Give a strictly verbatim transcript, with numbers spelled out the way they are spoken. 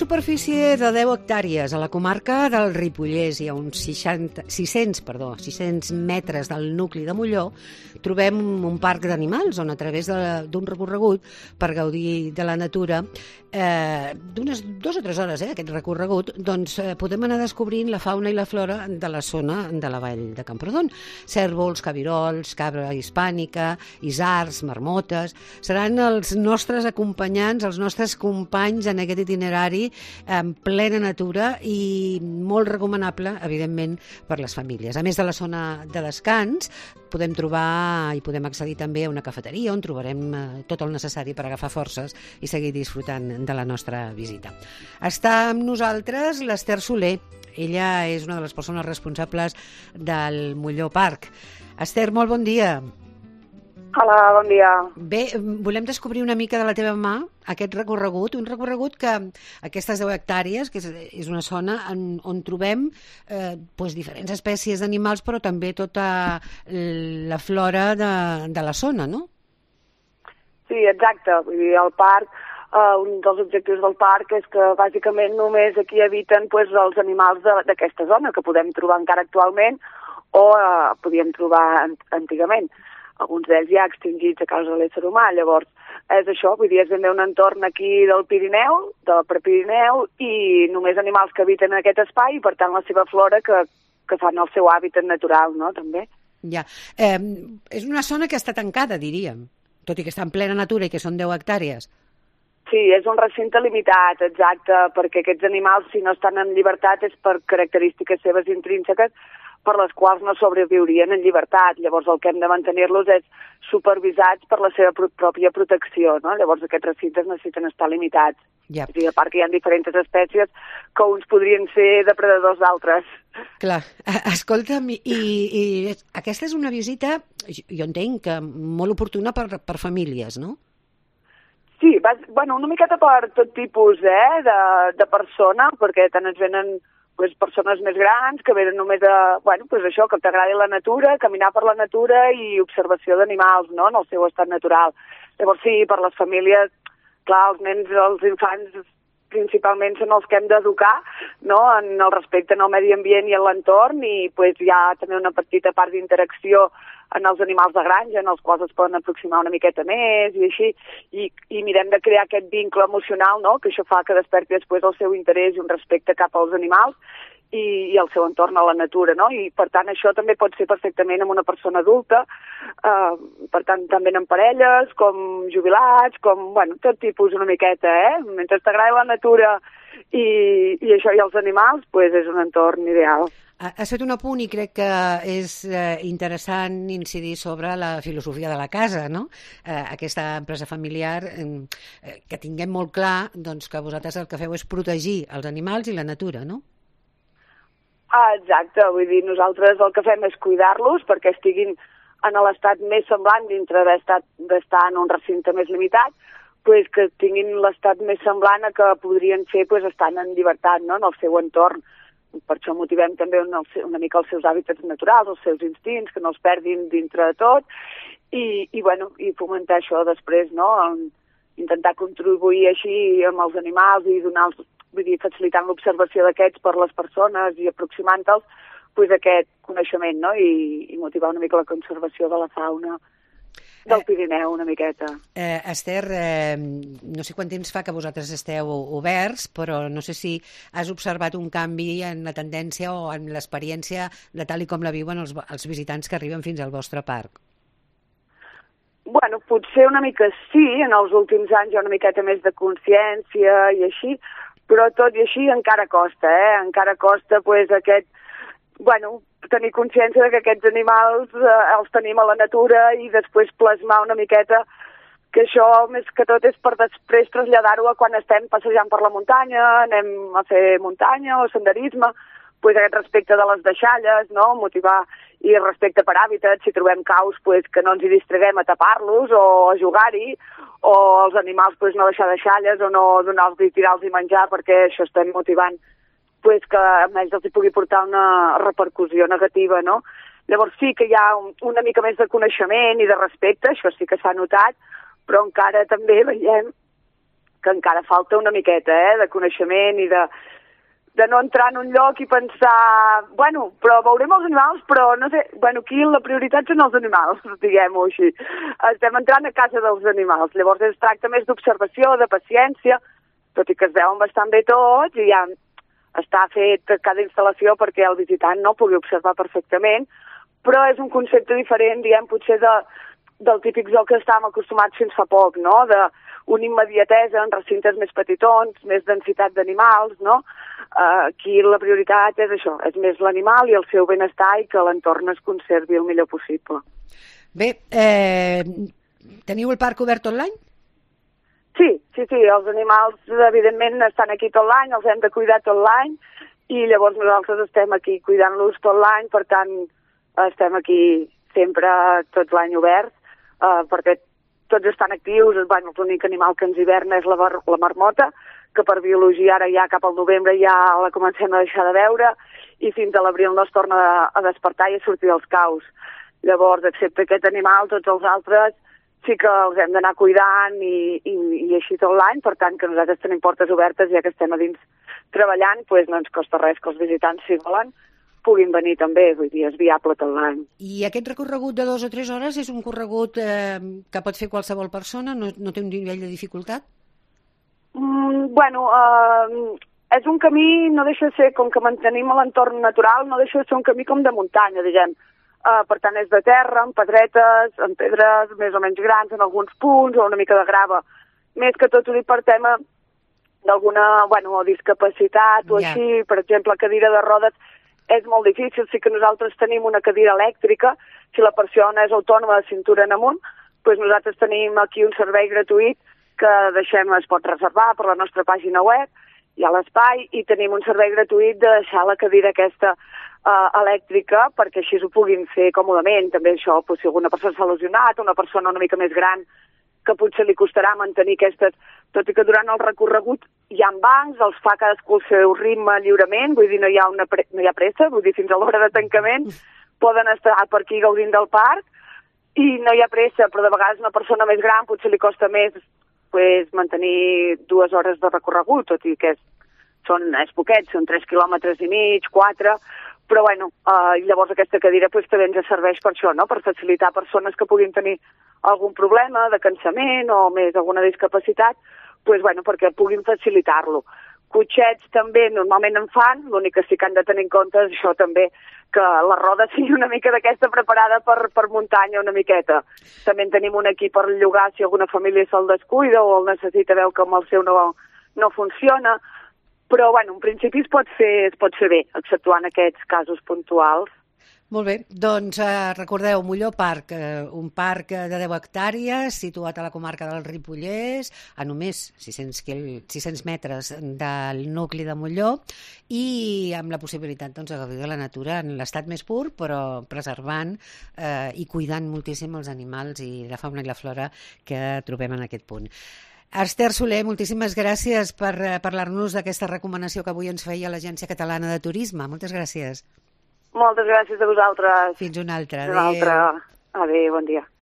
superfície de deu hectàrees a la comarca del Ripollès i a uns seixanta, sis-cents, perdó, sis-cents metres del nucli de Molló trobem un parc d'animals on a través d'un recorregut per gaudir de la natura, eh, d'unes dues o tres hores, eh, aquest recorregut, doncs eh, podem anar descobrint la fauna i la flora de la zona de la vall de Camprodon. Cérvols, cabirols, cabra hispànica, isards, marmotes, seran els nostres acompanyants, els nostres companys en aquest itinerari en plena natura i molt recomanable, evidentment, per les famílies. A més de la zona de descans, podem trobar i podem accedir també a una cafeteria on trobarem tot el necessari per agafar forces i seguir disfrutant de la nostra visita. Està amb nosaltres l'Ester Soler. Ella és una de les persones responsables del Molló Parc. Ester, molt bon dia. Hola, bon dia. Bé, volem descobrir una mica de la teva mà aquest recorregut, un recorregut que aquestes deu hectàrees, que és, és una zona on, on trobem eh, doncs diferents espècies d'animals, però també tota la flora de, de la zona, no? Sí, exacte. Vull dir, el parc, eh, un dels objectius del parc és que bàsicament només aquí habiten pues, els animals d'aquesta zona, que podem trobar encara actualment o eh, podíem trobar antigament. Alguns d'ells ja extingits a causa de l'ésser humà. Llavors, és això, vull dir, és també un entorn aquí del Pirineu, del Prepirineu, i només animals que habiten en aquest espai i, per tant, la seva flora que, que fan el seu hàbitat natural, no?, també. Ja. Eh, és una zona que està tancada, diríem, tot i que està en plena natura i que són deu hectàrees. Sí, és un recinte limitat, exacte, perquè aquests animals, si no estan en llibertat, és per característiques seves intrínseques, per les quals no sobreviurien en llibertat. Llavors el que hem de mantenir-los és supervisats per la seva pròpia protecció, no? Llavors aquests recintes necessiten estar limitats. Ja. I a part que hi ha diferents espècies que uns podrien ser depredadors d'altres. Clar, escolta'm, i, i aquesta és una visita, jo entenc que molt oportuna per, per famílies, no? Sí, vas, bueno, una miqueta per tot tipus eh, de, de persona, perquè tant ens venen pues, persones més grans que venen només a, bueno, pues això, que t'agradi la natura, caminar per la natura i observació d'animals, no?, en el seu estat natural. Llavors sí, per les famílies, clar, els nens, els infants principalment són els que hem d'educar, no?, en el respecte al medi ambient i a l'entorn, i pues, hi ha també una petita part d'interacció en els animals de granja, en els quals es poden aproximar una miqueta més i així, i, i mirem de crear aquest vincle emocional, no?, que això fa que desperti després el seu interès i un respecte cap als animals i, i el seu entorn a la natura, no? I per tant això també pot ser perfectament amb una persona adulta, eh, per tant també en parelles, com jubilats, com, bueno, tot tipus una miqueta, eh? Mentre t'agrada la natura i, i això i els animals, pues és un entorn ideal. Has fet un apunt i crec que és eh, interessant incidir sobre la filosofia de la casa, no? Eh, aquesta empresa familiar, eh, que tinguem molt clar doncs, que vosaltres el que feu és protegir els animals i la natura, no? Ah, exacte, vull dir, nosaltres el que fem és cuidar-los perquè estiguin en l'estat més semblant dintre d'estar en un recinte més limitat, pues que tinguin l'estat més semblant a que podrien fer pues, estant en llibertat, no?, en el seu entorn. Per això motivem també una, una mica els seus hàbitats naturals, els seus instints, que no els perdin dintre de tot, i, i, bueno, i fomentar això després, no?, intentar contribuir així amb els animals i donar-los, vull dir, facilitant l'observació d'aquests per les persones i aproximant-los pues, aquest coneixement, no?, i, i motivar una mica la conservació de la fauna del Pirineu, una miqueta. Eh, Ester, eh, no sé quant temps fa que vosaltres esteu oberts, però no sé si has observat un canvi en la tendència o en l'experiència de tal i com la viuen els, els visitants que arriben fins al vostre parc. Bueno, potser una mica sí, en els últims anys hi ha una miqueta més de consciència i així, però tot i així encara costa, eh? Encara costa pues, aquest, bueno, tenir consciència de que aquests animals eh, els tenim a la natura i després plasmar una miqueta que això, més que tot, és per després traslladar-ho a quan estem passejant per la muntanya, anem a fer muntanya o senderisme, pues, aquest respecte de les deixalles, no?, motivar i respecte per hàbitats, si trobem caus, pues, que no ens hi distraguem a tapar-los o a jugar-hi, o els animals pues, no deixar deixalles o no donar-los i tirar-los i menjar, perquè això estem motivant pues, que a més els hi pugui portar una repercussió negativa, no? Llavors sí que hi ha un, una mica més de coneixement i de respecte, això sí que s'ha notat, però encara també veiem que encara falta una miqueta, eh, de coneixement i de, de no entrar en un lloc i pensar, bueno, però veurem els animals, però no sé, bueno, aquí la prioritat són els animals, diguem-ho així. Estem entrant a casa dels animals, llavors es tracta més d'observació, de paciència, tot i que es veuen bastant bé tots i ja està fet cada instal·lació perquè el visitant no pugui observar perfectament, però és un concepte diferent, diguem, potser de, del típic zoo que estàvem acostumats fins fa poc, no?, d'una immediatesa en recintes més petitons, més densitat d'animals, no? Uh, aquí la prioritat és això, és més l'animal i el seu benestar i que l'entorn es conservi el millor possible. Bé, eh, teniu el parc obert tot l'any? Sí, sí, sí, els animals evidentment estan aquí tot l'any, els hem de cuidar tot l'any i llavors nosaltres estem aquí cuidant-los tot l'any, per tant estem aquí sempre tot l'any oberts, eh, perquè tots estan actius. Bueno, l'únic animal que ens hiverna és la, la marmota, que per biologia ara ja cap al novembre ja la comencem a deixar de veure i fins a l'abril no es torna a, a despertar i a sortir dels caus. Llavors, excepte aquest animal, tots els altres sí que els hem d'anar cuidant i, i, i així tot l'any, per tant que nosaltres tenim portes obertes, ja que estem a dins treballant, doncs no ens costa res que els visitants, si volen, puguin venir també, vull dir, és viable tot l'any. I aquest recorregut de dues o tres hores és un corregut eh, que pot fer qualsevol persona? No, no té un nivell de dificultat? Mm, bueno, eh, és un camí, no deixa de ser, com que mantenim l'entorn natural, no deixa de ser un camí com de muntanya, diguem. Uh, per tant, és de terra, amb pedretes, amb pedres més o menys grans en alguns punts, o una mica de grava. Més que tot ho dic per tema d'alguna, bueno, discapacitat o yeah. així, per exemple, cadira de rodes, és molt difícil. Sí que nosaltres tenim una cadira elèctrica, si la persona és autònoma de cintura en amunt, doncs nosaltres tenim aquí un servei gratuït que deixem, es pot reservar per la nostra pàgina web, hi ha l'espai, i tenim un servei gratuït de deixar la cadira aquesta uh, elèctrica perquè així ho puguin fer còmodament. També això, doncs, si alguna persona s'ha lesionat, una persona una mica més gran que potser li costarà mantenir aquestes, tot i que durant el recorregut hi ha bancs, els fa cadascú el seu ritme lliurement, vull dir, no hi ha, una pre no hi ha pressa, vull dir, fins a l'hora de tancament poden estar per aquí gaudint del parc i no hi ha pressa, però de vegades una persona més gran potser li costa més pues, mantenir dues hores de recorregut, tot i que és, són, és poquet, són tres quilòmetres i mig, quatre, però bueno, eh, llavors aquesta cadira pues, també ens serveix per això, no? Per facilitar persones que puguin tenir algun problema de cansament o més alguna discapacitat, pues, bueno, perquè puguin facilitar-lo. Cotxets també normalment en fan, l'únic que sí que han de tenir en compte és això també, que la roda sigui una mica d'aquesta preparada per, per muntanya una miqueta. També en tenim un aquí per llogar si alguna família se'l descuida o el necessita, veu que amb el seu no, no funciona, però bueno, en principi es pot fer, es pot fer bé, exceptuant aquests casos puntuals. Molt bé, doncs eh, recordeu, Molló Parc, eh, un parc de deu hectàrees situat a la comarca del Ripollès, a només sis-cents metres del nucli de Molló i amb la possibilitat doncs, de gaudir de la natura en l'estat més pur, però preservant eh, i cuidant moltíssim els animals i la fauna i la flora que trobem en aquest punt. Esther Soler, moltíssimes gràcies per eh, parlar-nos d'aquesta recomanació que avui ens feia l'Agència Catalana de Turisme. Moltes gràcies. Moltes gràcies a vosaltres. Fins una altra. Fins una altra. Adéu, bon dia.